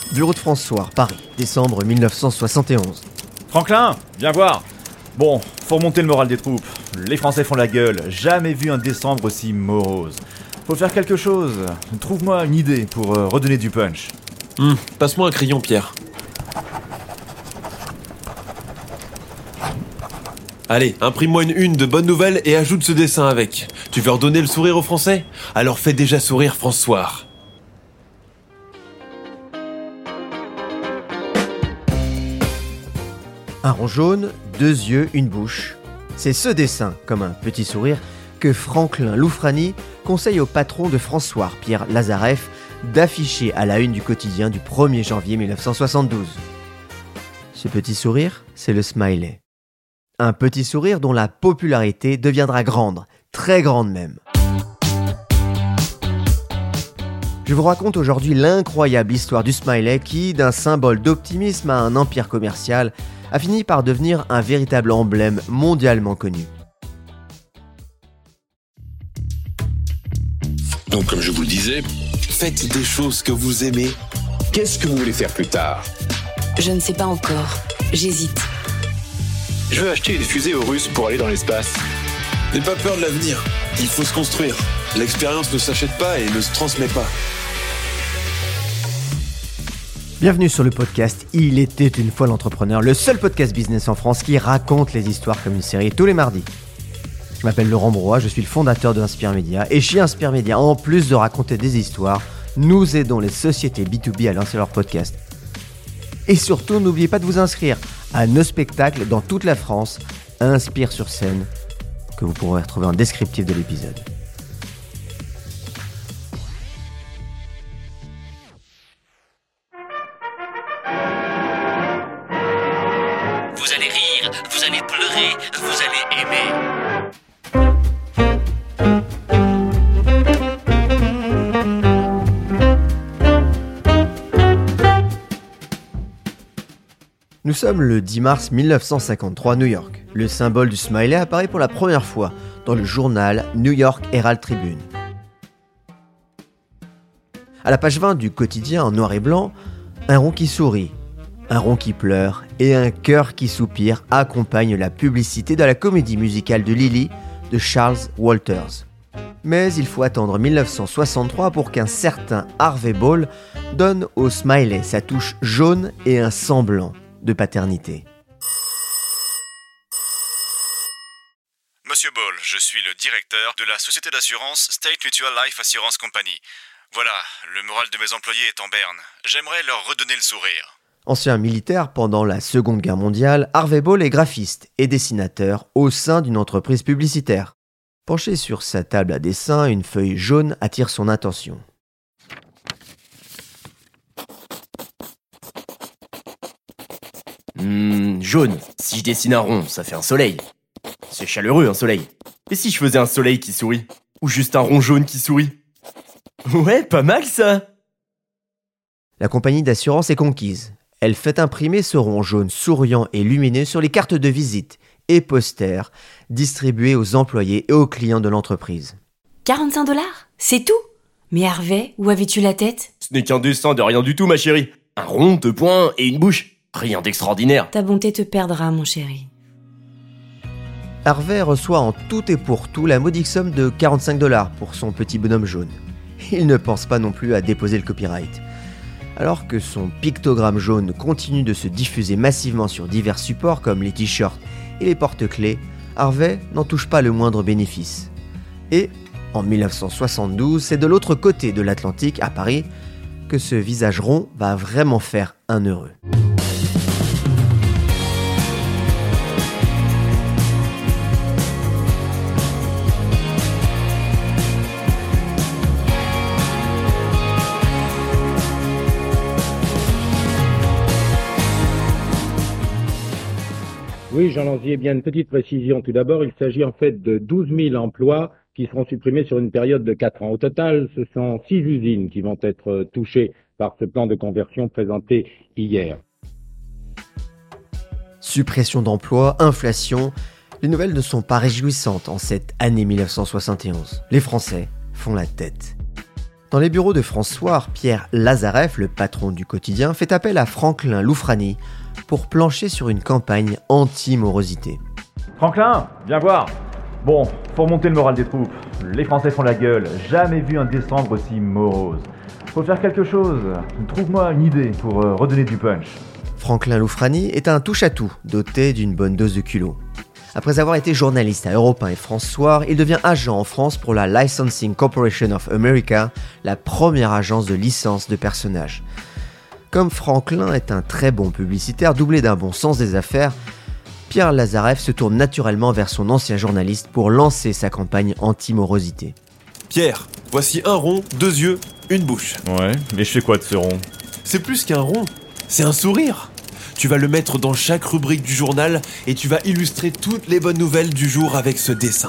Bureau de François, Paris, décembre 1971. Franklin, viens voir. Bon, faut remonter le moral des troupes. Les Français font la gueule, jamais vu un décembre aussi morose. Faut faire quelque chose. Trouve-moi une idée pour redonner du punch. Passe-moi un crayon, Pierre. Allez, imprime-moi une de bonnes nouvelles et ajoute ce dessin avec. Tu veux redonner le sourire aux Français ? Alors fais déjà sourire François. Un rond jaune, 2 yeux, une bouche. C'est ce dessin, comme un petit sourire, que Franklin Loufrani conseille au patron de François, Pierre Lazareff, d'afficher à la une du quotidien du 1er janvier 1972. Ce petit sourire, c'est le smiley. Un petit sourire dont la popularité deviendra grande, très grande même. Je vous raconte aujourd'hui l'incroyable histoire du smiley qui, d'un symbole d'optimisme à un empire commercial, a fini par devenir un véritable emblème mondialement connu. Donc, comme je vous le disais, Faites des choses que vous aimez. qu'est-ce que vous voulez faire plus tard? Je ne sais pas encore. J'hésite. Je veux acheter une fusée aux Russes pour aller dans l'espace. N'aie pas peur de l'avenir. Il faut se construire. L'expérience ne s'achète pas et ne se transmet pas. Bienvenue sur le podcast Il était une fois l'entrepreneur, le seul podcast business en France qui raconte les histoires comme une série tous les mardis. Je m'appelle Laurent Broye, je suis le fondateur de Inspire Media et chez Inspire Media, en plus de raconter des histoires, nous aidons les sociétés B2B à lancer leur podcast. Et surtout, n'oubliez pas de vous inscrire à nos spectacles dans toute la France, Inspire sur scène, que vous pourrez retrouver en descriptif de l'épisode. Vous allez rire, vous allez pleurer, vous allez aimer. Nous sommes le 10 mars 1953 à New York. Le symbole du smiley apparaît pour la première fois dans le journal New York Herald Tribune. À la page 20 du quotidien en noir et blanc, un rond qui sourit, un rond qui pleure et un cœur qui soupire accompagnent la publicité de la comédie musicale de Lily de Charles Walters. Mais il faut attendre 1963 pour qu'un certain Harvey Ball donne au smiley sa touche jaune et un semblant de paternité. Monsieur Ball, je suis le directeur de la société d'assurance State Mutual Life Assurance Company. Voilà, le moral de mes employés est en berne. J'aimerais leur redonner le sourire. Ancien militaire pendant la Seconde Guerre mondiale, Harvey Ball est graphiste et dessinateur au sein d'une entreprise publicitaire. Penché sur sa table à dessin, une feuille jaune attire son attention. Jaune. Si je dessine un rond, ça fait un soleil. C'est chaleureux, un soleil. Et si je faisais un soleil qui sourit ? Ou juste un rond jaune qui sourit ? Ouais, pas mal ça ! La compagnie d'assurance est conquise. Elle fait imprimer ce rond jaune souriant et lumineux sur les cartes de visite et posters distribués aux employés et aux clients de l'entreprise. 45 $? C'est tout ? Mais Harvey, où avais-tu la tête ? Ce n'est qu'un dessin de rien du tout, ma chérie. Un rond, 2 points et une bouche. Rien d'extraordinaire. Ta bonté te perdra, mon chéri. Harvey reçoit en tout et pour tout la modique somme de 45 $ pour son petit bonhomme jaune. Il ne pense pas non plus à déposer le copyright. Alors que son pictogramme jaune continue de se diffuser massivement sur divers supports comme les t-shirts et les porte-clés, Harvey n'en touche pas le moindre bénéfice. Et, en 1972, c'est de l'autre côté de l'Atlantique, à Paris, que ce visage rond va vraiment faire un heureux. Oui, Jean Lanzier, bien une petite précision. Tout d'abord, il s'agit en fait de 12 000 emplois qui seront supprimés sur une période de 4 ans. Au total, ce sont 6 usines qui vont être touchées par ce plan de conversion présenté hier. Suppression d'emplois, inflation, les nouvelles ne sont pas réjouissantes en cette année 1971. Les Français font la tête. Dans les bureaux de François, Pierre Lazareff, le patron du quotidien, fait appel à Franklin Loufrani pour plancher sur une campagne anti-morosité. Franklin, viens voir. Bon, faut remonter le moral des troupes. Les Français font la gueule. Jamais vu un décembre aussi morose. Faut faire quelque chose. Trouve-moi une idée pour redonner du punch. Franklin Loufrani est un touche-à-tout, doté d'une bonne dose de culot. Après avoir été journaliste à Europe 1 et France Soir, il devient agent en France pour la Licensing Corporation of America, la première agence de licence de personnages. Comme Franklin est un très bon publicitaire doublé d'un bon sens des affaires, Pierre Lazareff se tourne naturellement vers son ancien journaliste pour lancer sa campagne anti-morosité. Pierre, voici un rond, 2 yeux, une bouche. Ouais, mais je fais quoi de ce rond? C'est plus qu'un rond, c'est un sourire. Tu vas le mettre dans chaque rubrique du journal et tu vas illustrer toutes les bonnes nouvelles du jour avec ce dessin.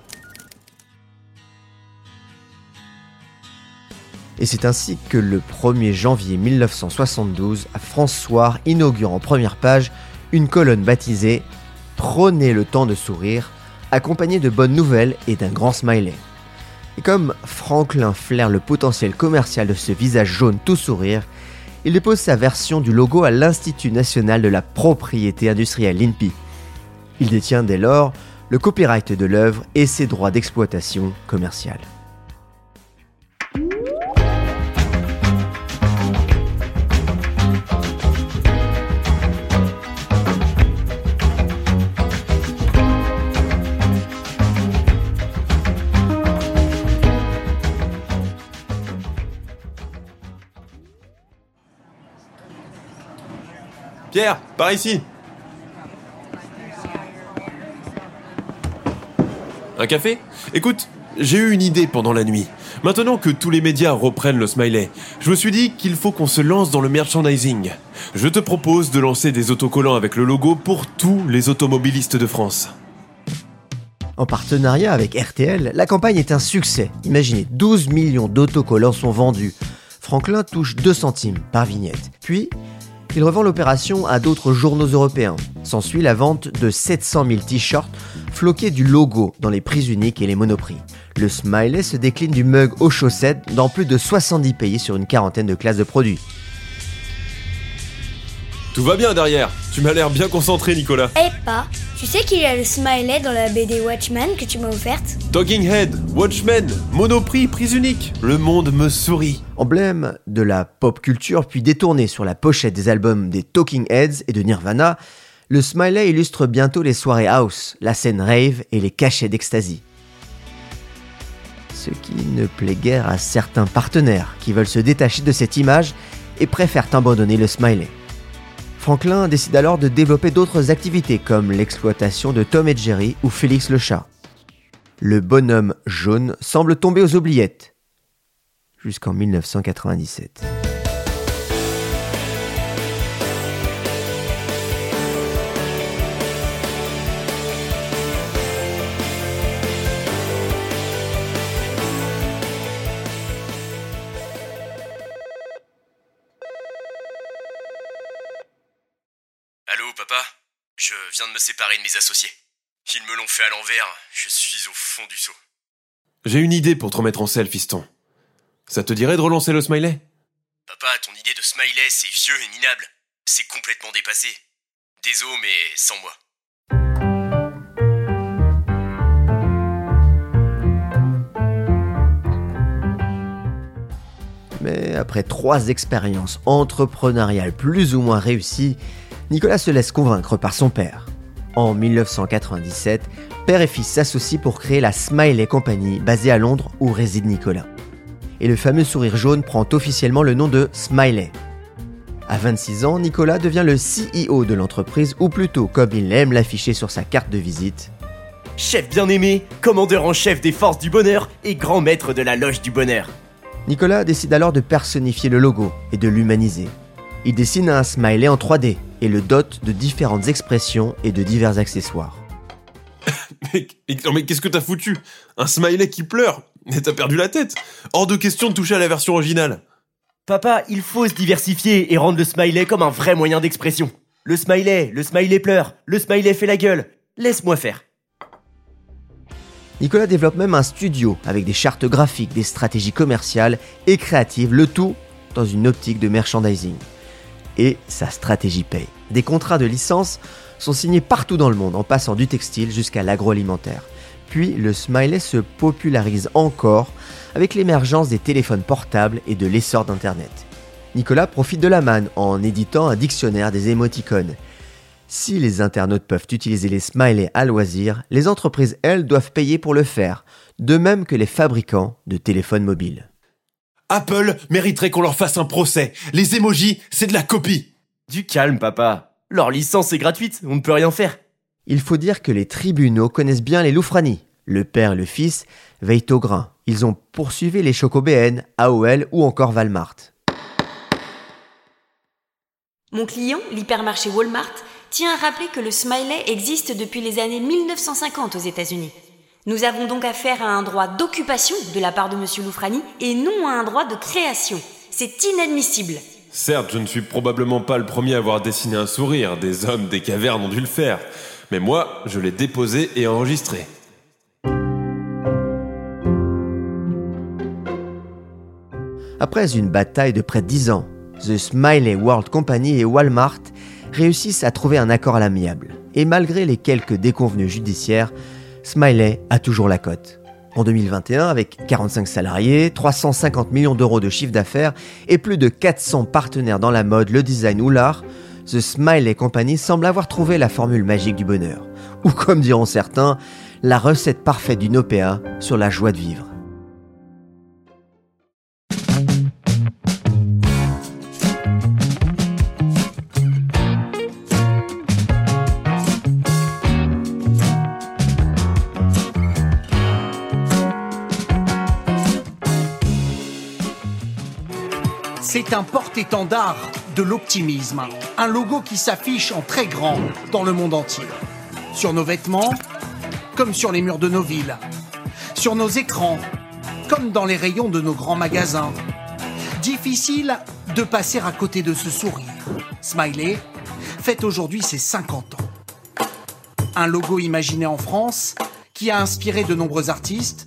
Et c'est ainsi que le 1er janvier 1972, France Soir inaugure en première page une colonne baptisée « Prenez le temps de sourire », accompagnée de bonnes nouvelles et d'un grand smiley. Et comme Franklin flaire le potentiel commercial de ce visage jaune tout sourire, il dépose sa version du logo à l'Institut national de la propriété industrielle, l'INPI. Il détient dès lors le copyright de l'œuvre et ses droits d'exploitation commerciale. Pierre, par ici. Un café ? Écoute, j'ai eu une idée pendant la nuit. Maintenant que tous les médias reprennent le smiley, je me suis dit qu'il faut qu'on se lance dans le merchandising. Je te propose de lancer des autocollants avec le logo pour tous les automobilistes de France. En partenariat avec RTL, la campagne est un succès. Imaginez, 12 millions d'autocollants sont vendus. Franklin touche 2 centimes par vignette. Puis, il revend l'opération à d'autres journaux européens. S'ensuit la vente de 700 000 t-shirts floqués du logo dans les prix uniques et les monoprix. Le smiley se décline du mug aux chaussettes dans plus de 70 pays sur une quarantaine de classes de produits. Tout va bien derrière. Tu m'as l'air bien concentré, Nicolas. Eh pas. Tu sais qu'il y a le smiley dans la BD Watchmen que tu m'as offerte ? Talking Head, Watchmen, Monoprix, prix unique. Le monde me sourit. Emblème de la pop culture puis détourné sur la pochette des albums des Talking Heads et de Nirvana, le smiley illustre bientôt les soirées house, la scène rave et les cachets d'ecstasy. Ce qui ne plaît guère à certains partenaires qui veulent se détacher de cette image et préfèrent abandonner le smiley. Franklin décide alors de développer d'autres activités comme l'exploitation de Tom et Jerry ou Félix le chat. Le bonhomme jaune semble tomber aux oubliettes, jusqu'en 1997. Allô, papa ? Je viens de me séparer de mes associés. Ils me l'ont fait à l'envers, je suis au fond du seau. J'ai une idée pour te remettre en selle, fiston. Ça te dirait de relancer le smiley ? Papa, ton idée de smiley, c'est vieux et minable. C'est complètement dépassé. Désolé, mais sans moi. Mais après 3 expériences entrepreneuriales plus ou moins réussies, Nicolas se laisse convaincre par son père. En 1997, père et fils s'associent pour créer la Smiley Company, basée à Londres où réside Nicolas. Et le fameux sourire jaune prend officiellement le nom de Smiley. À 26 ans, Nicolas devient le CEO de l'entreprise, ou plutôt, comme il aime l'afficher sur sa carte de visite, Chef bien-aimé, commandeur en chef des forces du bonheur et grand maître de la loge du bonheur. Nicolas décide alors de personnifier le logo et de l'humaniser. Il dessine un smiley en 3D et le dote de différentes expressions et de divers accessoires. mais qu'est-ce que t'as foutu ? Un smiley qui pleure ? Mais t'as perdu la tête ! Hors de question de toucher à la version originale. Papa, il faut se diversifier et rendre le smiley comme un vrai moyen d'expression. Le smiley pleure, le smiley fait la gueule. Laisse-moi faire. Nicolas développe même un studio avec des chartes graphiques, des stratégies commerciales et créatives, le tout dans une optique de merchandising. Et sa stratégie paye. Des contrats de licence sont signés partout dans le monde, en passant du textile jusqu'à l'agroalimentaire. Puis le smiley se popularise encore avec l'émergence des téléphones portables et de l'essor d'Internet. Nicolas profite de la manne en éditant un dictionnaire des émoticônes. Si les internautes peuvent utiliser les smileys à loisir, les entreprises, elles, doivent payer pour le faire, de même que les fabricants de téléphones mobiles. Apple mériterait qu'on leur fasse un procès. Les emojis, c'est de la copie. Du calme, papa. Leur licence est gratuite, on ne peut rien faire. Il faut dire que les tribunaux connaissent bien les Loufrani. Le père et le fils veillent au grain. Ils ont poursuivi les Chocobn, AOL ou encore Walmart. Mon client, l'hypermarché Walmart, tient à rappeler que le smiley existe depuis les années 1950 aux États-Unis. Nous avons donc affaire à un droit d'occupation de la part de M. Loufrani et non à un droit de création. C'est inadmissible. Certes, je ne suis probablement pas le premier à avoir dessiné un sourire. Des hommes des cavernes ont dû le faire. Mais moi, je l'ai déposé et enregistré. Après une bataille de près de 10 ans, The Smiley World Company et Walmart réussissent à trouver un accord à l'amiable. Et malgré les quelques déconvenues judiciaires, Smiley a toujours la cote. En 2021, avec 45 salariés, 350 millions d'euros de chiffre d'affaires et plus de 400 partenaires dans la mode, le design ou l'art, The Smiley Company semble avoir trouvé la formule magique du bonheur. Ou comme diront certains, la recette parfaite d'une OPA sur la joie de vivre. C'est un porte-étendard de l'optimisme, un logo qui s'affiche en très grand dans le monde entier. Sur nos vêtements, comme sur les murs de nos villes. Sur nos écrans, comme dans les rayons de nos grands magasins. Difficile de passer à côté de ce sourire. Smiley fête aujourd'hui ses 50 ans. Un logo imaginé en France qui a inspiré de nombreux artistes.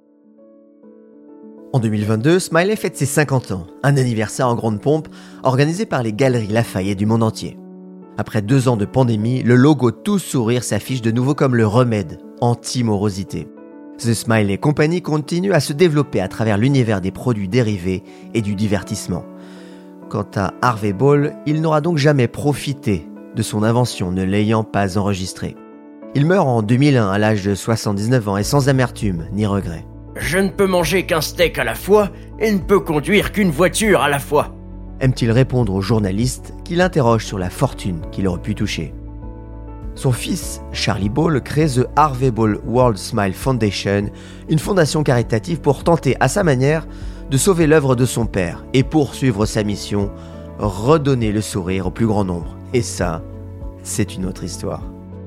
En 2022, Smiley fête ses 50 ans, un anniversaire en grande pompe organisé par les Galeries Lafayette du monde entier. Après 2 ans de pandémie, le logo Tout Sourire s'affiche de nouveau comme le remède anti-morosité. The Smiley Company continue à se développer à travers l'univers des produits dérivés et du divertissement. Quant à Harvey Ball, il n'aura donc jamais profité de son invention, ne l'ayant pas enregistrée. Il meurt en 2001 à l'âge de 79 ans et sans amertume ni regret. Je ne peux manger qu'un steak à la fois et ne peux conduire qu'une voiture à la fois. Aime-t-il répondre aux journalistes qui l'interrogent sur la fortune qu'il aurait pu toucher. Son fils, Charlie Ball, crée The Harvey Ball World Smile Foundation, une fondation caritative pour tenter à sa manière de sauver l'œuvre de son père et poursuivre sa mission, redonner le sourire au plus grand nombre. Et ça, c'est une autre histoire.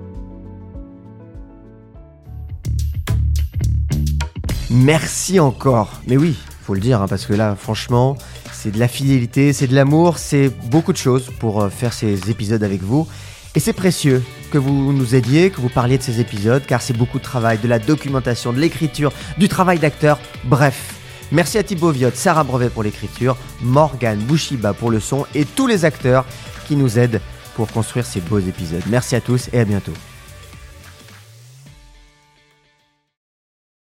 Merci encore. Mais oui, faut le dire, parce que là, franchement, c'est de la fidélité, c'est de l'amour, c'est beaucoup de choses pour faire ces épisodes avec vous. Et c'est précieux que vous nous aidiez, que vous parliez de ces épisodes, car c'est beaucoup de travail, de la documentation, de l'écriture, du travail d'acteur, bref. Merci à Thibaut Viotte, Sarah Brevet pour l'écriture, Morgane Bouchiba pour le son et tous les acteurs qui nous aident pour construire ces beaux épisodes. Merci à tous et à bientôt.